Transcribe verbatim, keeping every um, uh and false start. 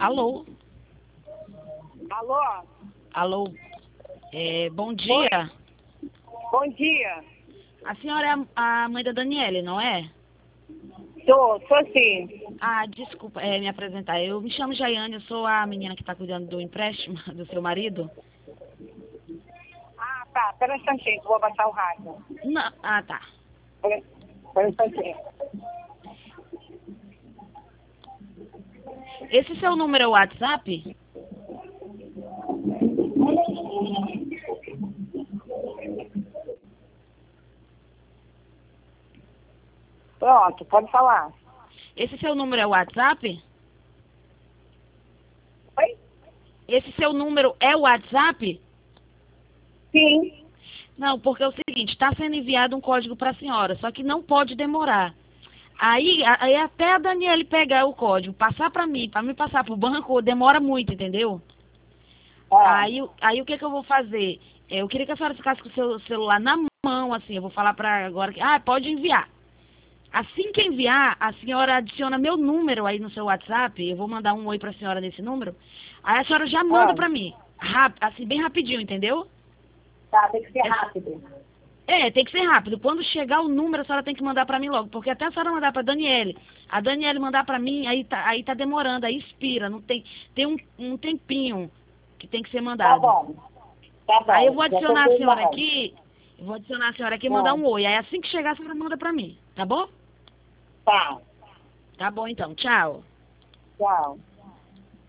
Alô? Alô? Alô? É, bom dia. Bom dia. A senhora é a a mãe da Daniele, não é? Sou, sou sim. Ah, desculpa, é, me apresentar. Eu me chamo Jaiane, eu sou a menina que está cuidando do empréstimo do seu marido. Ah, tá. Pera um instantinho, que eu vou baixar o rádio. Não, ah, tá. Pera, pera um instantinho. Esse seu número é o WhatsApp? Pronto, pode falar. Esse seu número é o WhatsApp? Oi? Esse seu número é o WhatsApp? Sim. Não, porque é o seguinte, está sendo enviado um código para a senhora, só que não pode demorar. Aí, a- aí até a Daniele pegar o código, passar para mim, para me passar para o banco, demora muito, entendeu? Ah, Aí, o- aí o que que eu vou fazer? É, Eu queria que a senhora ficasse com o seu celular na mão, assim, eu vou falar para agora que, ah, pode enviar. Assim que enviar, a senhora adiciona meu número aí no seu WhatsApp, eu vou mandar um oi para a senhora nesse número, aí a senhora já manda ah. para mim, rap, assim, bem rapidinho, entendeu? Tá, tem que ser É, rápido. é, tem que ser rápido. Quando chegar o número, a senhora tem que mandar para mim logo, porque até a senhora mandar para a Daniele, a Daniele mandar para mim, aí tá, aí tá demorando, aí expira, não tem, tem um, um tempinho que tem que ser Tá mandado. bom. Tá bom. Aí eu vou Já tô adicionar a senhora terminando. aqui, eu vou adicionar a senhora aqui e mandar Ah, um oi. Aí assim que chegar, a senhora manda pra mim, tá bom? tá. Tá bom então, tchau. Tchau.